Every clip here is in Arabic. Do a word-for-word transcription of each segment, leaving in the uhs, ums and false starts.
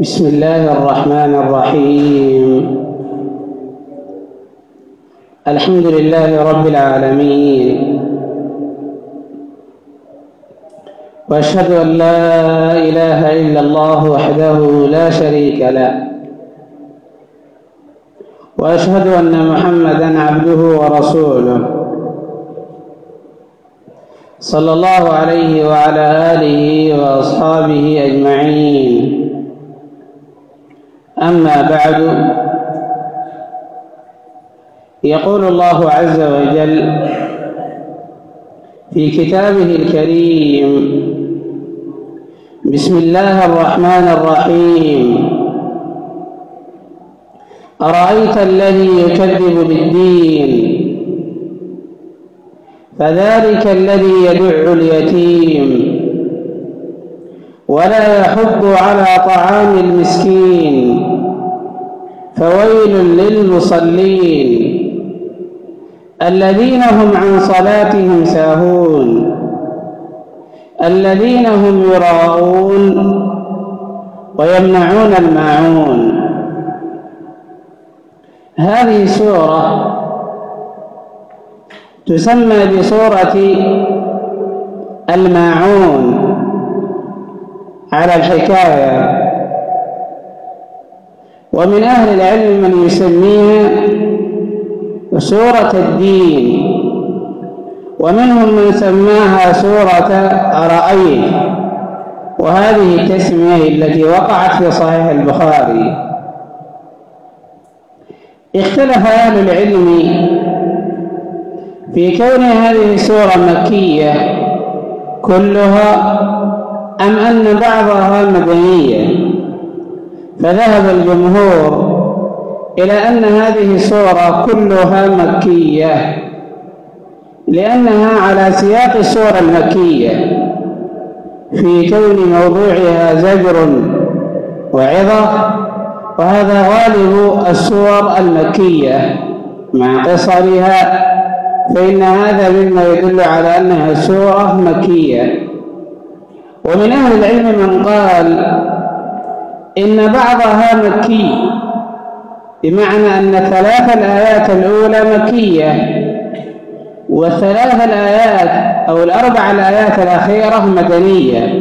بسم الله الرحمن الرحيم. الحمد لله رب العالمين، وأشهد أن لا إله إلا الله وحده لا شريك له، وأشهد أن محمدًا عبده ورسوله صلى الله عليه وعلى آله وأصحابه أجمعين. أما بعد، يقول الله عز وجل في كتابه الكريم: بسم الله الرحمن الرحيم. أرأيت الذي يكذب بالدين فذلك الذي يدع اليتيم ولا يحض على طعام المسكين فويل للمصلين الذين هم عن صلاتهم ساهون الذين هم يراءون ويمنعون الماعون. هذه سورة تسمى بسورة الماعون على الحكاية، ومن أهل العلم من يسميها سورة الدين، ومنهم من سماها سورة أرأيت، وهذه التسمية التي وقعت في صحيح البخاري. اختلف أهل العلم في كون هذه السورة مكية كلها أم أن بعضها مدنية، فذهب الجمهور إلى أن هذه السورة كلها مكية، لأنها على سياق السورة المكية في كون موضوعها زجر وعظة، وهذا غالب السور المكية مع قصرها، فإن هذا مما يدل على أنها سورة مكية. ومن أهل العلم من قال إن بعضها مكي، بمعنى أن ثلاث الآيات الأولى مكية والثلاث الآيات أو الأربع الآيات الأخيرة مدنية،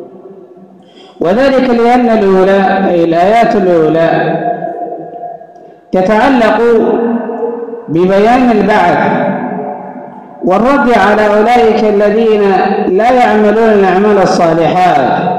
وذلك لأن الأولى أي الآيات الأولى تتعلق ببيان البعث والرد على أولئك الذين لا يعملون الأعمال الصالحات،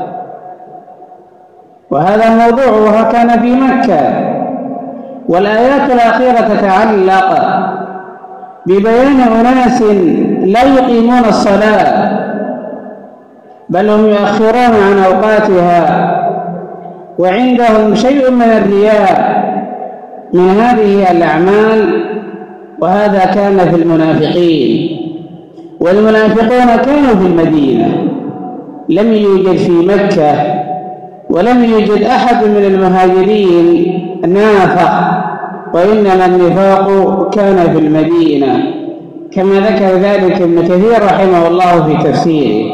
وهذا موضوعها كان في مكة. والآيات الأخيرة تتعلق ببيان أناس لا يقيمون الصلاة، بل هم يؤخرون عن أوقاتها، وعندهم شيء من الرياء من هذه الأعمال، وهذا كان في المنافقين، والمنافقون كانوا في المدينة، لم يوجد في مكة، ولم يوجد أحد من المهاجرين نافق، وإنما النفاق كان في المدينة، كما ذكر ذلك ابن كثير رحمه الله في تفسيره.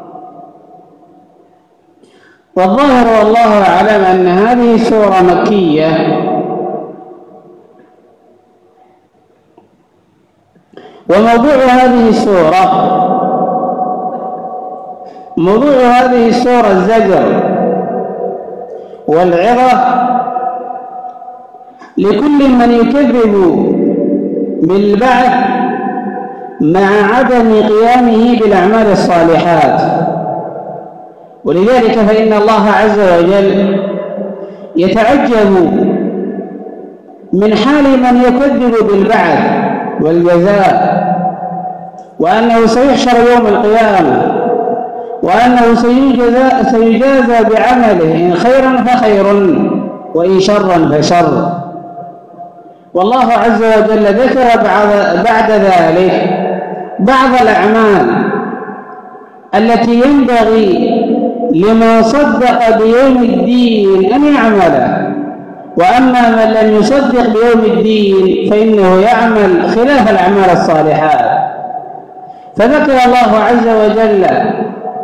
والظاهر والله أعلم أن هذه السورة مكية، وموضوع هذه السورة موضوع هذه السورة الزجر والعظة لكل من يكذب بالبعث مع عدم قيامه بالأعمال الصالحات. ولذلك فإن الله عز وجل يتعجب من حال من يكذب بالبعث والجزاء، وأنه سيحشر يوم القيامة، وأنه سيجازى, سيجازى بعمله، إن خيرا فخير وإن شرا فشر. والله عز وجل ذكر بعد ذلك بعض الأعمال التي ينبغي لمن صدق بيوم الدين أن يعمله، وأما من لم يصدق بيوم الدين فإنه يعمل خلاف الأعمال الصالحات. فذكر الله عز وجل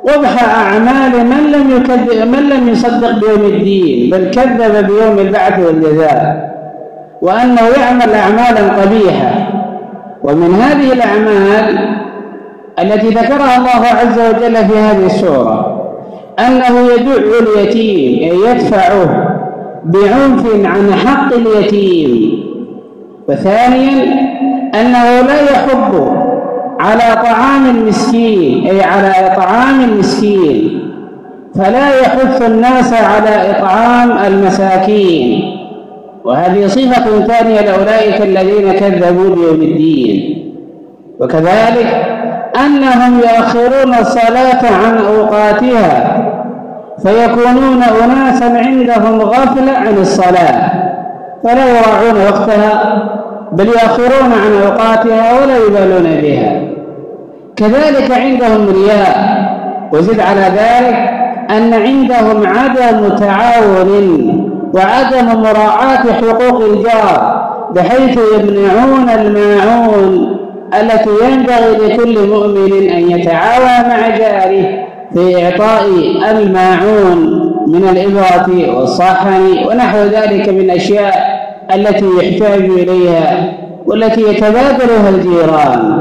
قبح أعمال من لم يكذب من لم يصدق بيوم الدين بل كذب بيوم البعث والجزاء، وأنه يعمل أعمالا قبيحة. ومن هذه الأعمال التي ذكرها الله عز وجل في هذه السورة أنه يدع اليتيم، أي يدفعه بعنف عن حق اليتيم. وثانيا أنه لا يحض على طعام المسكين، أي على إطعام المسكين، فلا يحث الناس على إطعام المساكين. وهذه صفة ثانية لأولئك الذين كذبوا بيوم الدين. وكذلك أنهم يؤخرون الصلاة عن أوقاتها، فيكونون أناسا عندهم غفلة عن الصلاة فلا يراعون وقتها بل يؤخرون عن أوقاتها ولا يبالون بها. كذلك عندهم رياء. وزد على ذلك أن عندهم عدم تعاون وعدم مراعاة حقوق الجار، بحيث يمنعون الماعون التي ينبغي لكل مؤمن أن يتعاون مع جاره في إعطاء الماعون من الإبرة والصحن ونحو ذلك من الأشياء التي يحتاج إليها والتي يتبادلها الجيران.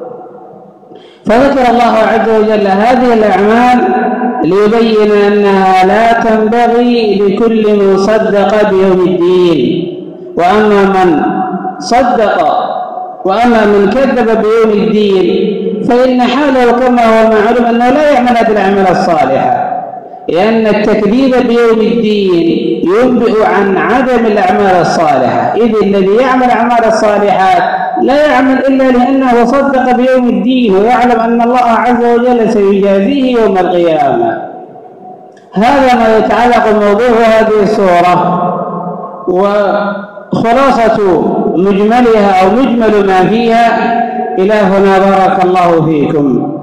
فذكر الله عز وجل هذه الأعمال ليبين أنها لا تنبغي لكل من صدق بيوم الدين. وأما من صدق وأما من كذب بيوم الدين فإن حاله كما هو معلوم أنه لا يعمل هذه الأعمال الصالحة، لأن التكذيب بيوم الدين ينبئ عن عدم الأعمال الصالحة، إذ الذي يعمل أعمال الصالحات لا يعمل إلا لأنه صدق بيوم الدين ويعلم أن الله عز وجل سيجازيه يوم القيامة. هذا ما يتعلق بموضوع هذه السورة، وخلاصة مجملها أو مجمل ما فيها. إلى هنا بارك الله فيكم.